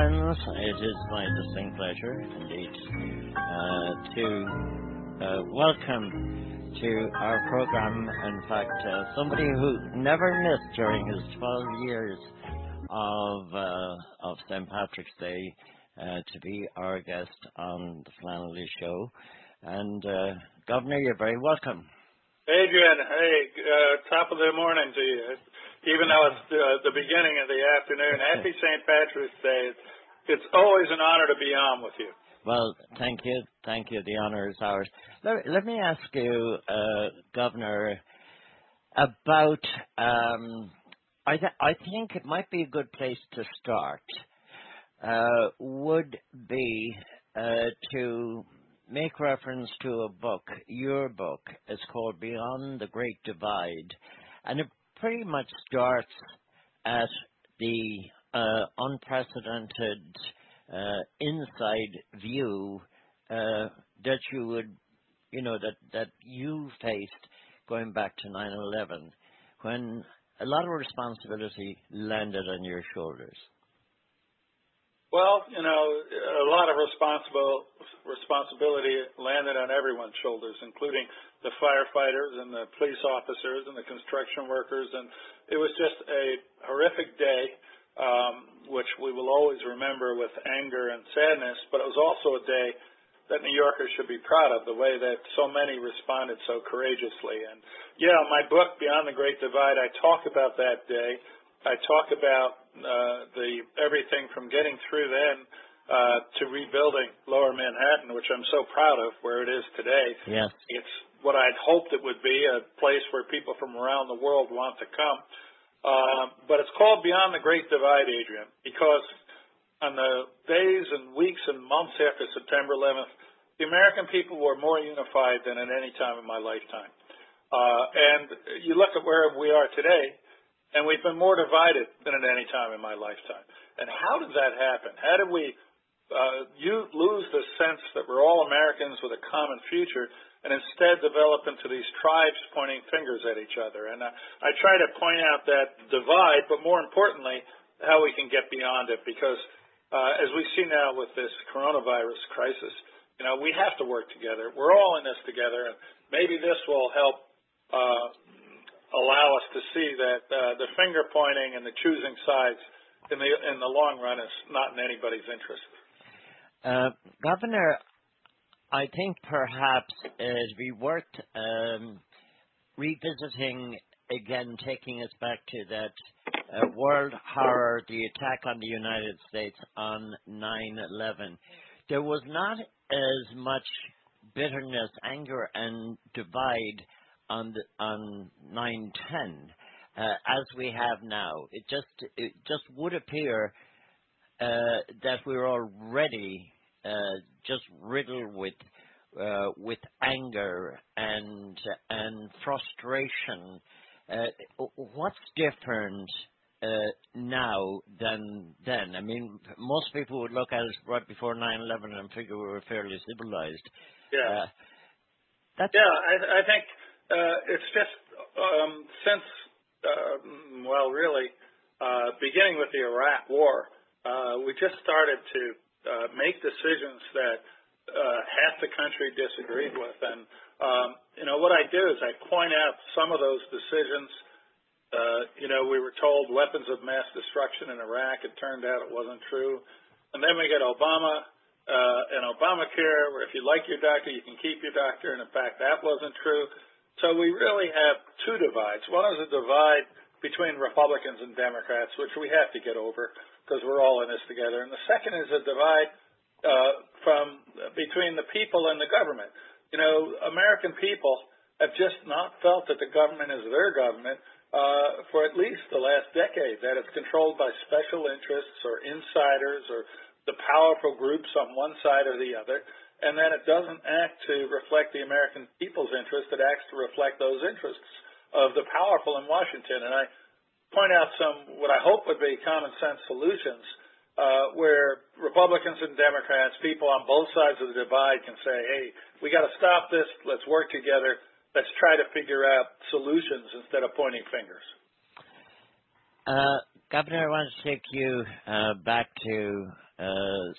friends, it is my distinct pleasure, indeed, to welcome to our program, in fact, somebody who never missed during his 12 years of St. Patrick's Day to be our guest on the Flannelly Show. And, Governor, you're very welcome. Adrian, top of the morning to you. Even though it's the beginning of the afternoon, happy St. Patrick's Day. It's always an honor to be on with you. Well, thank you. Thank you. The honor is ours. Let me ask you, Governor, about, I think it might be a good place to start, would be to make reference to a book, your book. It's called Beyond the Great Divide, and it pretty much starts at the unprecedented inside view that you would, that you faced going back to 9/11, when a lot of responsibility landed on your shoulders. Well, a lot of responsibility landed on everyone's shoulders, including the firefighters and the police officers and the construction workers. And it was just a horrific day, which we will always remember with anger and sadness. But it was also a day that New Yorkers should be proud of, the way that so many responded so courageously. And, my book, Beyond the Great Divide, I talk about that day. I talk about everything from getting through then to rebuilding Lower Manhattan, which I'm so proud of, where it is today. Yes. It's what I'd hoped it would be, a place where people from around the world want to come. But it's called Beyond the Great Divide, Adrian, because on the days and weeks and months after September 11th, the American people were more unified than at any time in my lifetime. And you look at where we are today, and we've been more divided than at any time in my lifetime. And how did that happen? How did we lose the sense that we're all Americans with a common future and instead develop into these tribes pointing fingers at each other? And I try to point out that divide, but more importantly, how we can get beyond it. Because as we see now with this coronavirus crisis, we have to work together. We're all in this together, and maybe this will help allow us to see that the finger pointing and the choosing sides in the long run is not in anybody's interest. Governor, I think perhaps it would be worth revisiting again, taking us back to that world horror, the attack on the United States on 9/11. There was not as much bitterness, anger, and divide on 9/10 as we have now. It just would appear that we're already just riddled with anger and frustration. What's different now than then? I mean, most people would look at it right before 9/11 and figure we were fairly civilized. Yeah. I think it's just since, beginning with the Iraq War, we just started to make decisions that half the country disagreed with. And, what I do is I point out some of those decisions. We were told weapons of mass destruction in Iraq. It turned out it wasn't true. And then we get Obama and Obamacare, where if you like your doctor, you can keep your doctor. And, in fact, that wasn't true. So we really have two divides. One is a divide between Republicans and Democrats, which we have to get over because we're all in this together. And the second is a divide between the people and the government. American people have just not felt that the government is their government for at least the last decade, that it's controlled by special interests or insiders or the powerful groups on one side or the other, and that it doesn't act to reflect the American people's interest. It acts to reflect those interests of the powerful in Washington. And I point out some what I hope would be common sense solutions where Republicans and Democrats, people on both sides of the divide, can say, hey, we got to stop this. Let's work together. Let's try to figure out solutions instead of pointing fingers. Governor, I want to take you back to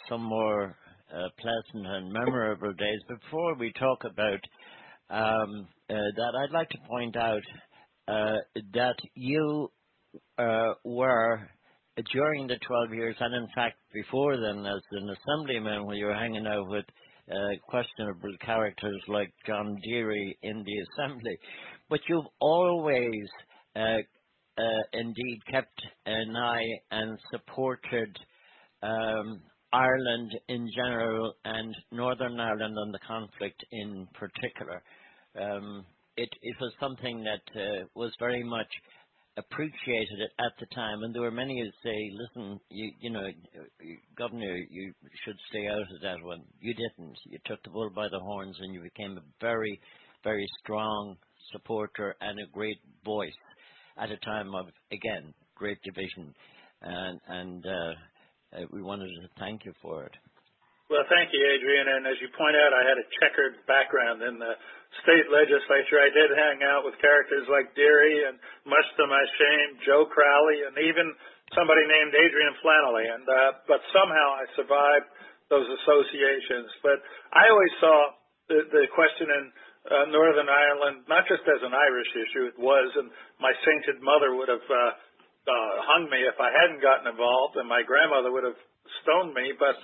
some more pleasant and memorable days. Before we talk about that, I'd like to point out that you were, during the 12 years, and in fact before then, as an assemblyman, when you were hanging out with questionable characters like John Deary in the assembly, but you've always indeed kept an eye and supported Ireland in general and Northern Ireland and the conflict in particular. It was something that was very much appreciated it at the time, and there were many who say, listen, you know, Governor, you should stay out of that one. You didn't. You took the bull by the horns and you became a very, very strong supporter and a great voice at a time of, again, great division. And we wanted to thank you for it. Well, thank you, Adrian. And as you point out, I had a checkered background in the state legislature. I did hang out with characters like Deary and, much to my shame, Joe Crowley, and even somebody named Adrian Flannelly. And but somehow I survived those associations. But I always saw the question in Northern Ireland not just as an Irish issue. It was, and my sainted mother would have hung me if I hadn't gotten involved, and my grandmother would have stoned me. But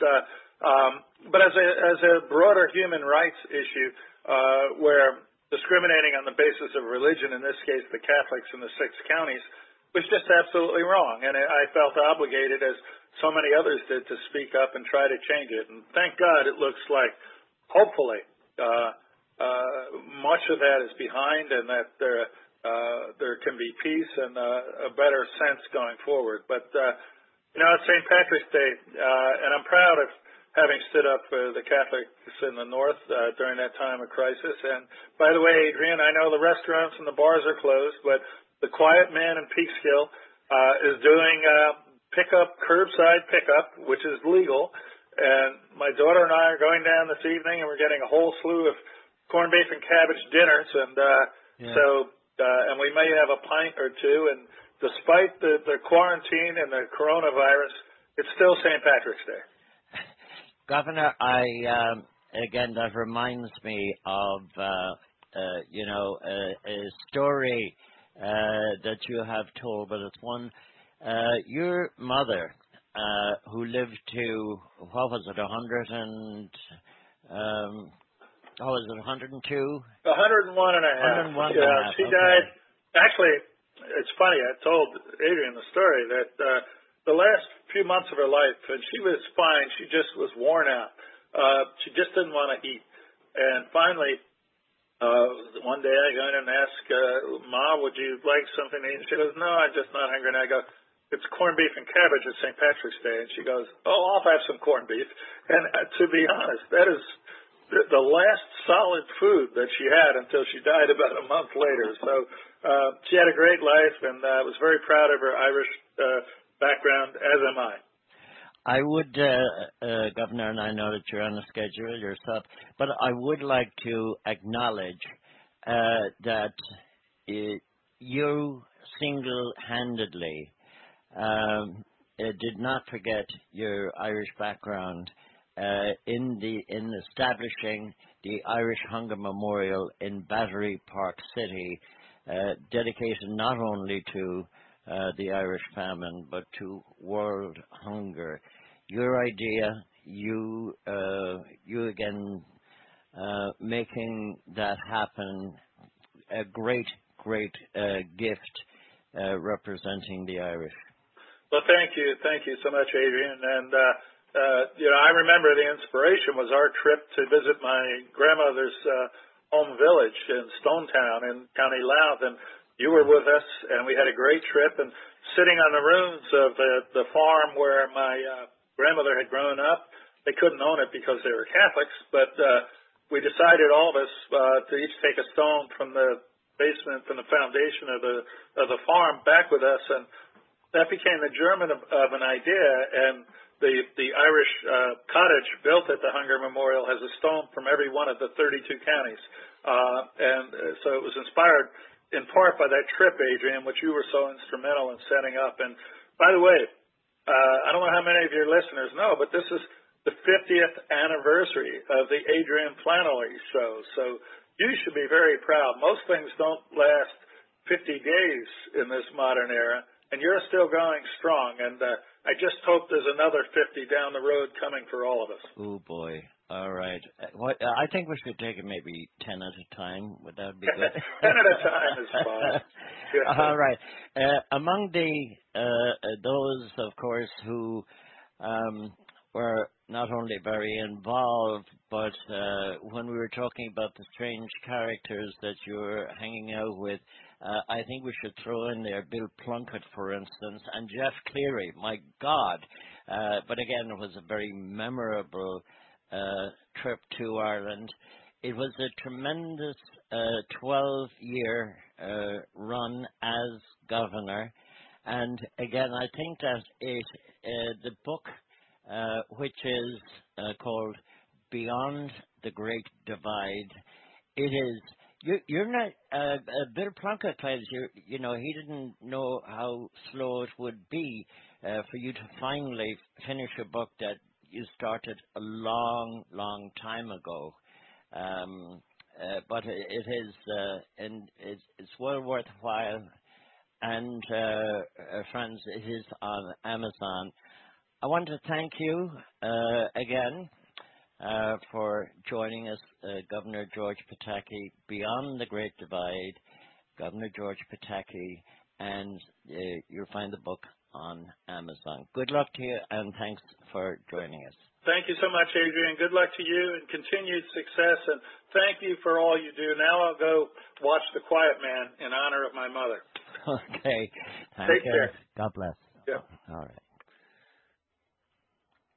as a broader human rights issue, where discriminating on the basis of religion, in this case the Catholics in the 6 counties, was just absolutely wrong. And I felt obligated, as so many others did, to speak up and try to change it. And thank God it looks like, hopefully, much of that is behind, and that there can be peace and a better sense going forward. But it's St. Patrick's Day, and I'm proud of having stood up for the Catholics in the North during that time of crisis. And by the way, Adrian, I know the restaurants and the bars are closed, but the Quiet Man in Peekskill is doing curbside pickup, which is legal. And my daughter and I are going down this evening, and we're getting a whole slew of corned beef and cabbage dinners. And and we may have a pint or two. And despite the quarantine and the coronavirus, it's still St. Patrick's Day. Governor, again, that reminds me of, a story that you have told, but it's one. Your mother, who lived to, what was it, 100 and, 102? 101 and a half. 101 and a half. She died. Actually, it's funny, I told Adrian the story that the last few months of her life, and she was fine, she just was worn out. She just didn't want to eat. And finally, one day I go in and ask, Ma, would you like something to eat? And she goes, no, I'm just not hungry. And I go, it's corned beef and cabbage at St. Patrick's Day. And she goes, oh, I'll have some corned beef. And to be honest, that is the last solid food that she had until she died about a month later. So she had a great life, and I was very proud of her Irish background, as am I. I would, Governor, and I know that you're on the schedule yourself, but I would like to acknowledge that you single-handedly did not forget your Irish background in establishing the Irish Hunger Memorial in Battery Park City, dedicated not only to the Irish famine, but to world hunger. Your idea, you again making that happen, a great gift representing the Irish. Well, thank you so much, Adrian. And I remember the inspiration was our trip to visit my grandmother's home village in Stonetown in County Louth, and you were with us, and we had a great trip. And sitting on the ruins of the farm where my grandmother had grown up, they couldn't own it because they were Catholics, but we decided, all of us, to each take a stone from the basement, from the foundation of the farm, back with us, and that became the germ of an idea. And the Irish cottage built at the Hunger Memorial has a stone from every one of the 32 counties, and so it was inspired in part by that trip, Adrian, which you were so instrumental in setting up. And by the way, I don't know how many of your listeners know, but this is the 50th anniversary of the Adrian Flannelly Show. So you should be very proud. Most things don't last 50 days in this modern era, and you're still going strong. And I just hope there's another 50 down the road coming for all of us. Oh, boy. All right. I think we should take it maybe 10 at a time. Would that be good? 10 at a time is fine. Yeah. All right. Among those, of course, who were not only very involved, but when we were talking about the strange characters that you were hanging out with, I think we should throw in there Bill Plunkett, for instance, and Jeff Cleary. My God. But again, it was a very memorable trip to Ireland. It was a tremendous 12-year run as governor. And again, I think that the book, which is called Beyond the Great Divide, it is. You're not. Bill Plunkett claims he didn't know how slow it would be for you to finally finish a book that you started a long, long time ago. But it is, and it's well worthwhile. And friends, it is on Amazon. I want to thank you again for joining us, Governor George Pataki, Beyond the Great Divide, Governor George Pataki, and you'll find the book on Amazon. Good luck to you, and thanks for joining us. Thank you so much, Adrian. Good luck to you and continued success, and thank you for all you do. Now I'll go watch The Quiet Man in honor of my mother. Okay. Take care. God bless. Yeah. All right.